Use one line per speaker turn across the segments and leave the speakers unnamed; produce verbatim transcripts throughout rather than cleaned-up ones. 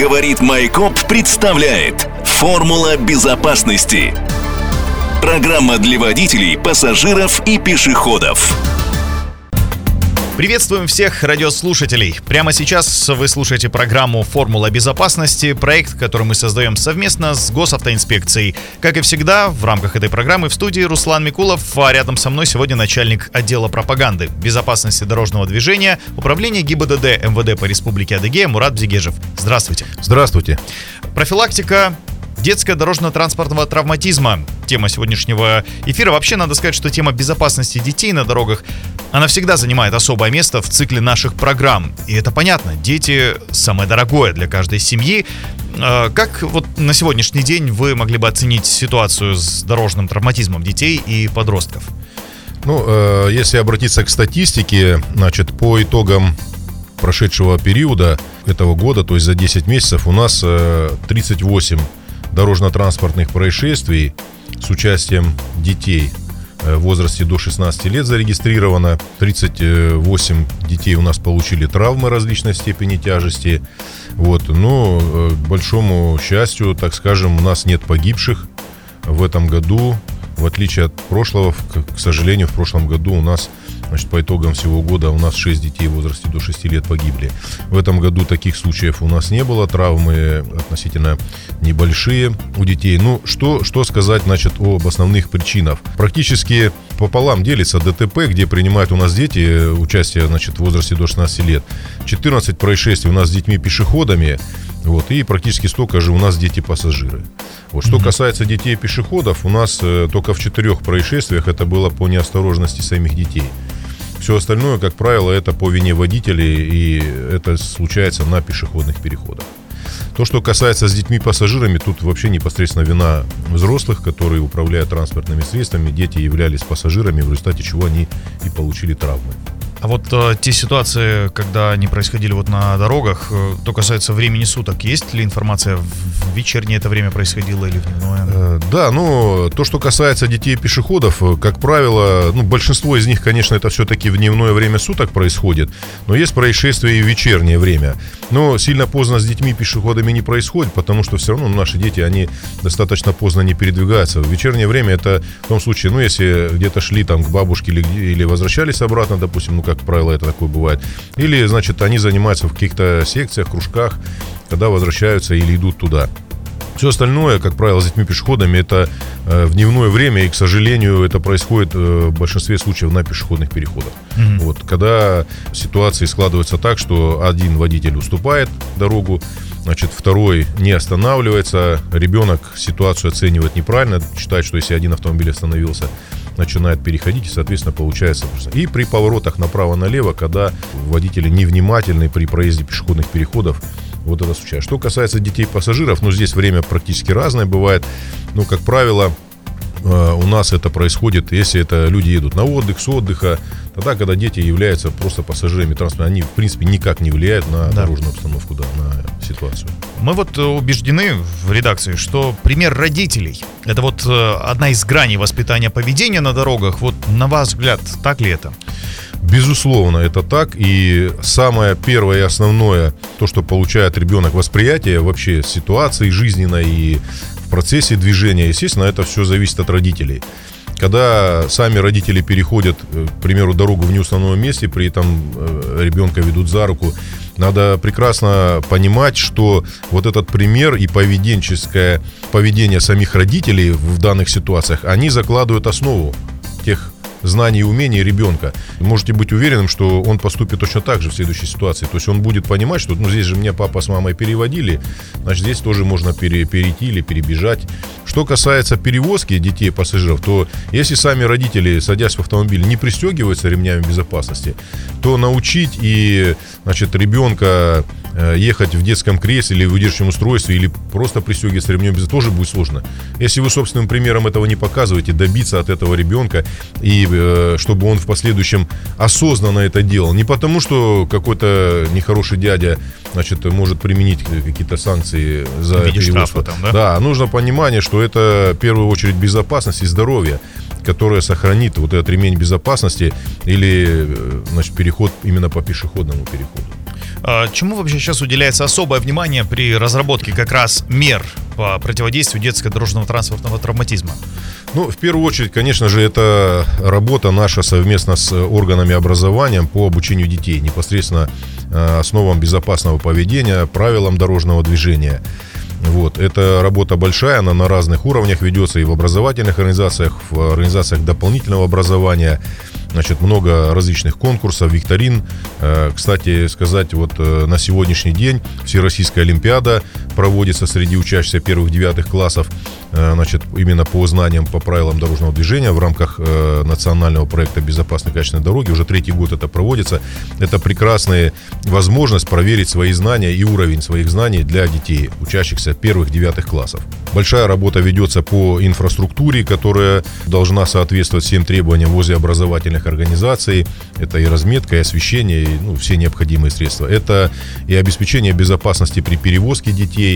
Говорит Майкоп представляет «Формула безопасности». Программа для водителей, пассажиров и пешеходов.
Приветствуем всех радиослушателей. Прямо сейчас вы слушаете программу «Формула безопасности», проект, который мы создаем совместно с Госавтоинспекцией. Как и всегда, в рамках этой программы в студии Руслан Микулов, а рядом со мной сегодня начальник отдела пропаганды, безопасности дорожного движения, управления ГИБДД МВД по Республике Адыгея Мурат Бзегежев. Здравствуйте.
Здравствуйте.
Профилактика детского дорожно-транспортного травматизма. Тема сегодняшнего эфира. Вообще, надо сказать, что тема безопасности детей на дорогах, она всегда занимает особое место в цикле наших программ. И это понятно. Дети – самое дорогое для каждой семьи. Как вот на сегодняшний день вы могли бы оценить ситуацию с дорожным травматизмом детей и подростков?
Ну, если обратиться к статистике, значит, по итогам прошедшего периода этого года, то есть за десять месяцев, у нас тридцать восемь дорожно-транспортных происшествий с участием детей в возрасте до шестнадцати лет зарегистрировано. тридцать восемь детей у нас получили травмы различной степени тяжести. Вот. Но, к большому счастью, так скажем, у нас нет погибших в этом году. В отличие от прошлого, к сожалению, в прошлом году у нас, значит, по итогам всего года у нас шесть детей в возрасте до шести лет погибли. В этом году таких случаев у нас не было, травмы относительно небольшие у детей. Ну, что, что сказать, значит, об основных причинах? Практически пополам делится ДТП, где принимают у нас дети участие, значит, в возрасте до шестнадцати лет. четырнадцать происшествий у нас с детьми-пешеходами, вот, и практически столько же у нас дети-пассажиры. Вот, что касается детей-пешеходов, у нас э, только в четырех происшествиях это было по неосторожности самих детей. Все остальное, как правило, это по вине водителей, и это случается на пешеходных переходах. То, что касается с детьми-пассажирами, тут вообще непосредственно вина взрослых, которые управляют транспортными средствами. Дети являлись пассажирами, в результате чего они и получили травмы.
А вот э, те ситуации, когда они происходили вот на дорогах, э, то касается времени суток, есть ли информация, в вечернее это время происходило или в дневное?
Э, да, ну, то, что касается детей и пешеходов, как правило, ну, большинство из них, конечно, это все-таки в дневное время суток происходит, но есть происшествия и в вечернее время. Но сильно поздно с детьми и пешеходами не происходит, потому что все равно наши дети, они достаточно поздно не передвигаются. В вечернее время это в том случае, ну, если где-то шли там к бабушке или, или возвращались обратно, допустим, ну, как правило, это такое бывает. Или, значит, они занимаются в каких-то секциях, кружках, когда возвращаются или идут туда. Все остальное, как правило, с детьми-пешеходами, это э, в дневное время, и, к сожалению, это происходит э, в большинстве случаев на пешеходных переходах. Mm-hmm. Вот, когда ситуации складываются так, что один водитель уступает дорогу, значит, второй не останавливается, ребенок ситуацию оценивает неправильно, считает, что если один автомобиль остановился, начинает переходить, и, соответственно, получается. И при поворотах направо-налево, когда водители невнимательны при проезде пешеходных переходов, вот это случается. Что касается детей-пассажиров, ну, здесь время практически разное бывает. Ну, как правило, у нас это происходит, если это люди едут на отдых, с отдыха, тогда, когда дети являются просто пассажирами транспорта, они, в принципе, никак не влияют на да. дорожную обстановку, да, на ситуацию.
Мы вот убеждены в редакции, что пример родителей – это вот одна из граней воспитания поведения на дорогах. Вот на ваш взгляд, так ли это?
Безусловно, это так. И самое первое и основное, то, что получает ребенок, восприятие вообще ситуации жизненной и в процессе движения, естественно, это все зависит от родителей. Когда сами родители переходят, к примеру, дорогу в неустановленном месте, при этом ребенка ведут за руку, надо прекрасно понимать, что вот этот пример и поведенческое поведение самих родителей в данных ситуациях, они закладывают основу тех знаний и умений ребенка. Можете быть уверенным, что он поступит точно так же в следующей ситуации. То есть он будет понимать, что ну, здесь же меня папа с мамой переводили, значит, здесь тоже можно пере, перейти или перебежать. Что касается перевозки детей, пассажиров, то если сами родители, садясь в автомобиль, не пристегиваются ремнями безопасности, то научить и, значит, ребенка ехать в детском кресле или в удерживающем устройстве, или просто пристегиваться ремнем безопасности, тоже будет сложно. Если вы собственным примером этого не показываете, добиться от этого ребенка, и э, чтобы он в последующем осознанно это делал, не потому что какой-то нехороший дядя, значит, может применить какие-то санкции за перевозку. Там, да? Да, нужно понимание, что это в первую очередь безопасность и здоровье, которая сохранит вот этот ремень безопасности или, значит, переход именно по пешеходному переходу.
Чему вообще сейчас уделяется особое внимание при разработке как раз мер по противодействию детско-дорожного транспортного травматизма?
Ну, в первую очередь, конечно же, это работа наша совместно с органами образования по обучению детей, непосредственно основам безопасного поведения, правилам дорожного движения. Вот. Эта работа большая, она на разных уровнях ведется и в образовательных организациях, в организациях дополнительного образования. Значит, много различных конкурсов, викторин. Кстати сказать, вот на сегодняшний день Всероссийская олимпиада проводится среди учащихся первых-девятых классов, значит, именно по знаниям, по правилам дорожного движения в рамках национального проекта «Безопасные качественные дороги». Уже третий год это проводится. Это прекрасная возможность проверить свои знания и уровень своих знаний для детей, учащихся первых-девятых классов. Большая работа ведется по инфраструктуре, которая должна соответствовать всем требованиям возле образовательных организаций. Это и разметка, и освещение, и, ну, все необходимые средства. Это и обеспечение безопасности при перевозке детей,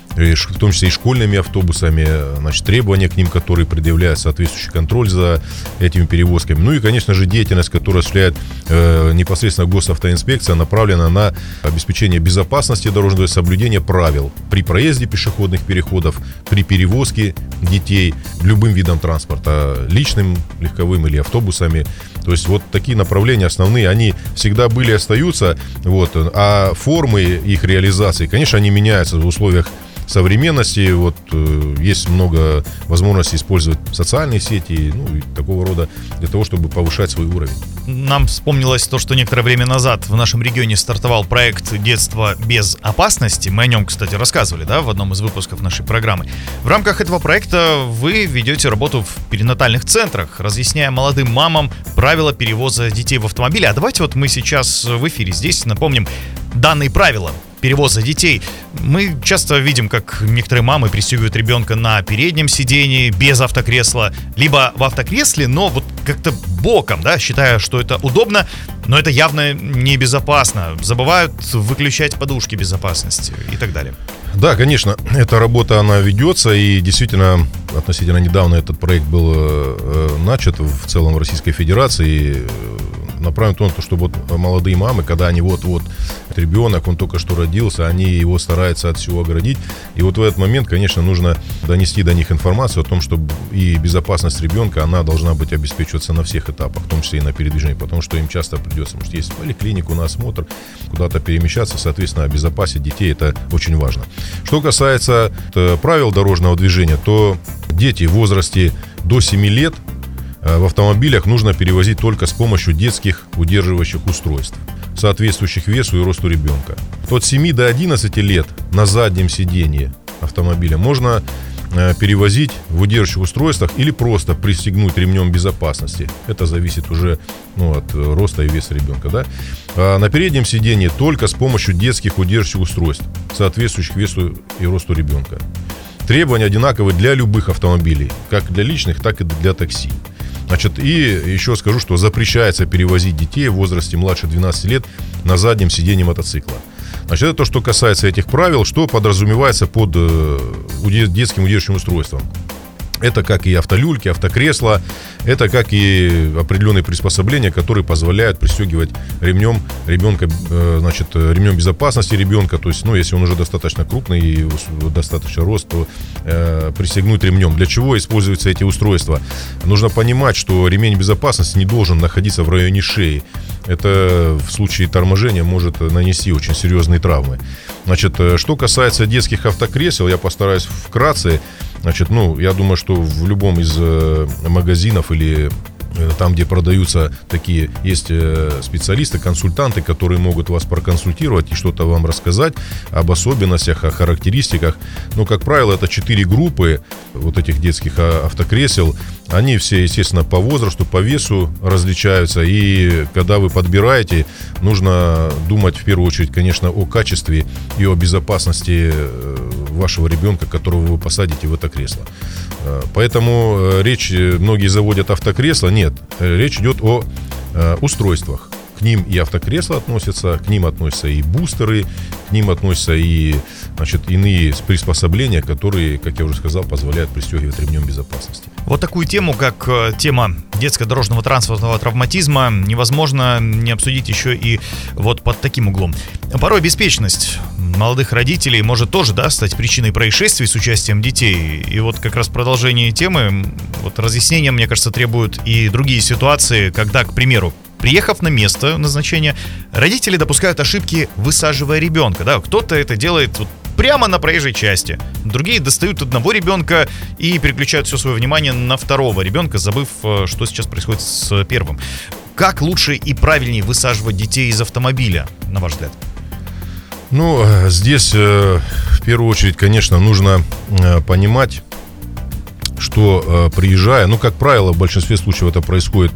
в том числе и школьными автобусами, значит, требования к ним, которые предъявляют соответствующий контроль за этими перевозками. Ну и, конечно же, деятельность, которую осуществляет э, непосредственно госавтоинспекция, направлена на обеспечение безопасности дорожного соблюдения правил при проезде пешеходных переходов, при перевозке детей любым видом транспорта, личным, легковым или автобусами. То есть вот такие направления основные, они всегда были и остаются, вот, а формы их реализации, конечно, они меняются в условиях современности. Вот э, есть много возможностей использовать социальные сети, ну и такого рода, для того, чтобы повышать свой уровень.
Нам вспомнилось то, что некоторое время назад в нашем регионе стартовал проект «Детство без опасности». Мы о нем, кстати, рассказывали, да, в одном из выпусков нашей программы. В рамках этого проекта вы ведете работу в перинатальных центрах, разъясняя молодым мамам правила перевоза детей в автомобиле. А давайте вот мы сейчас в эфире здесь напомним данные правила перевоза детей. Мы часто видим, как некоторые мамы пристегивают ребенка на переднем сидении, без автокресла, либо в автокресле, но вот как-то боком, да, считая, что это удобно, но это явно небезопасно. Забывают выключать подушки безопасности и так далее.
Да, конечно, эта работа, она ведется, и действительно, относительно недавно этот проект был э, начат в целом в Российской Федерации, направлен на то, чтобы вот молодые мамы, когда они вот-вот, ребенок, он только что родился, они его стараются от всего оградить. И вот в этот момент, конечно, нужно донести до них информацию о том, что и безопасность ребенка, она должна быть обеспечиваться на всех этапах, в том числе и на передвижении, потому что им часто придется, может, есть поликлинику, на осмотр, куда-то перемещаться, соответственно, обезопасить детей, это очень важно. Что касается правил дорожного движения, то дети в возрасте до семи лет в автомобилях нужно перевозить только с помощью детских удерживающих устройств, соответствующих весу и росту ребенка. От семи до одиннадцати лет на заднем сидении автомобиля можно перевозить в удерживающих устройствах или просто пристегнуть ремнем безопасности. Это зависит уже, ну, от роста и веса ребенка, да? А на переднем сидении только с помощью детских удерживающих устройств, соответствующих весу и росту ребенка. Требования одинаковые для любых автомобилей, как для личных, так и для такси. Значит, и еще скажу, что запрещается перевозить детей в возрасте младше двенадцати лет на заднем сидении мотоцикла. Значит, это то, что касается этих правил, что подразумевается под детским удерживающим устройством. Это как и автолюльки, автокресла, это как и определенные приспособления, которые позволяют пристегивать ремнем ребенка, значит, ремнем безопасности ребенка. То есть, ну, если он уже достаточно крупный и достаточно рост, то э, пристегнуть ремнем. Для чего используются эти устройства? Нужно понимать, что ремень безопасности не должен находиться в районе шеи. Это в случае торможения может нанести очень серьезные травмы. Значит, что касается детских автокресел, я постараюсь вкратце. Значит, ну, я думаю, что в любом из э, магазинов или э, там, где продаются такие, есть э, специалисты, консультанты, которые могут вас проконсультировать и что-то вам рассказать об особенностях, о характеристиках. Но, как правило, это четыре группы вот этих детских автокресел. Они все, естественно, по возрасту, по весу различаются. И когда вы подбираете, нужно думать в первую очередь, конечно, о качестве и о безопасности вашего ребенка, которого вы посадите в это кресло. Поэтому речь, многие заводят автокресла. Нет, речь идет о устройствах. к ним и автокресла относятся, к ним относятся и бустеры, к ним относятся и, значит, иные приспособления, которые, как я уже сказал, позволяют пристегивать ремнем безопасности.
Вот такую тему, как тема детско-дорожного транспортного травматизма, невозможно не обсудить еще и вот под таким углом. Порой беспечность молодых родителей может тоже, да, стать причиной происшествий с участием детей. И вот как раз продолжение темы, вот разъяснения, мне кажется, требуют и другие ситуации, когда, к примеру, приехав на место назначения, родители допускают ошибки, высаживая ребенка. Да? Кто-то это делает вот прямо на проезжей части, другие достают одного ребенка и переключают все свое внимание на второго ребенка, забыв, что сейчас происходит с первым. Как лучше и правильнее высаживать детей из автомобиля, на ваш взгляд?
Ну, здесь в первую очередь, конечно, нужно понимать, что приезжая, ну, как правило, в большинстве случаев это происходит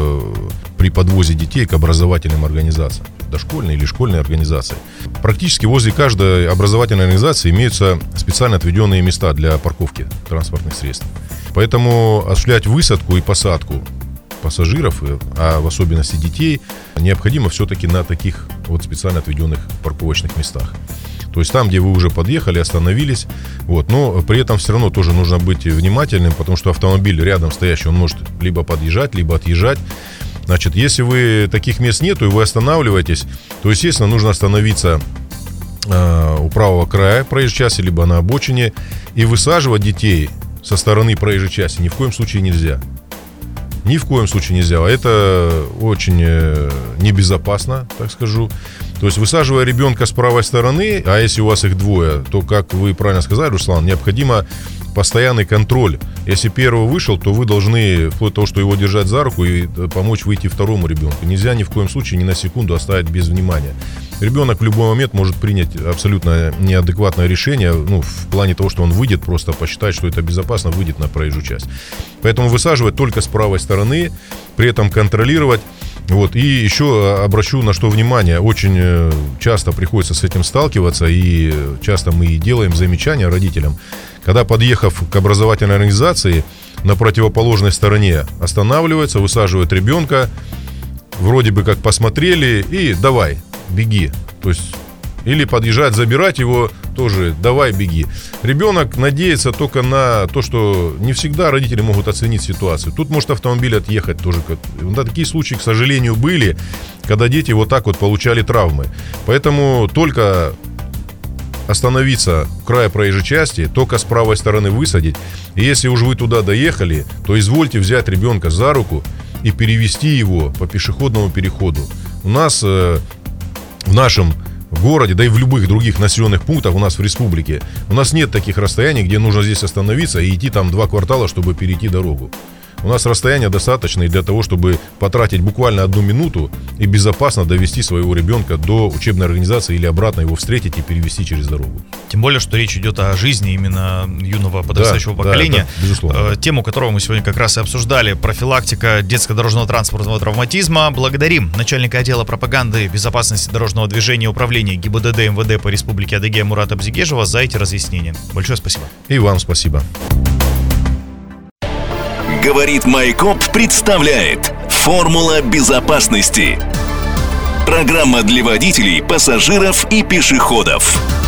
при подвозе детей к образовательным организациям, дошкольной или школьной организации. Практически возле каждой образовательной организации имеются специально отведенные места для парковки транспортных средств. Поэтому осуществлять высадку и посадку пассажиров, а в особенности детей, необходимо все-таки на таких вот специально отведенных парковочных местах. То есть там, где вы уже подъехали, остановились, вот, но при этом все равно тоже нужно быть внимательным, потому что автомобиль рядом стоящий, он может либо подъезжать, либо отъезжать. Значит, если вы таких мест нету и вы останавливаетесь, то, естественно, нужно остановиться э, у правого края проезжей части, либо на обочине, и высаживать детей со стороны проезжей части ни в коем случае нельзя. Ни в коем случае нельзя. Это очень э, небезопасно, так скажу. То есть, высаживая ребенка с правой стороны, а если у вас их двое, то, как вы правильно сказали, Руслан, необходимо постоянный контроль. Если первый вышел, то вы должны, вплоть до того, что его держать за руку и помочь выйти второму ребенку. Нельзя ни в коем случае ни на секунду оставить без внимания. Ребенок в любой момент может принять абсолютно неадекватное решение, ну, в плане того, что он выйдет, просто посчитать, что это безопасно, выйдет на проезжую часть. Поэтому высаживать только с правой стороны, при этом контролировать. Вот. И еще обращу на что внимание, очень часто приходится с этим сталкиваться, и часто мы и делаем замечания родителям, когда, подъехав к образовательной организации, на противоположной стороне останавливаются, высаживают ребенка, вроде бы как посмотрели, и давай, беги. То есть, или подъезжать, забирать его, тоже давай, беги. Ребенок надеется только на то, что не всегда родители могут оценить ситуацию. Тут может автомобиль отъехать тоже. Да, такие случаи, к сожалению, были, когда дети вот так вот получали травмы. Поэтому только остановиться у края проезжей части, только с правой стороны высадить. И если уж вы туда доехали, то извольте взять ребенка за руку и перевести его по пешеходному переходу. У нас э, в нашем городе, да и в любых других населенных пунктах у нас в республике, у нас нет таких расстояний, где нужно здесь остановиться и идти там два квартала, чтобы перейти дорогу. У нас расстояние достаточное для того, чтобы потратить буквально одну минуту и безопасно довести своего ребенка до учебной организации или обратно его встретить и перевести через дорогу.
Тем более, что речь идет о жизни именно юного подрастающего
да,
поколения.
Да, безусловно.
Тему, которую мы сегодня как раз и обсуждали, профилактика детско-дорожного транспортного травматизма. Благодарим начальника отдела пропаганды безопасности дорожного движения и управления ГИБДД МВД по Республике Адыгея Мурата Абзигежева за эти разъяснения. Большое спасибо.
И вам спасибо.
Говорит Майкоп представляет «Формула безопасности». Программа для водителей, пассажиров и пешеходов.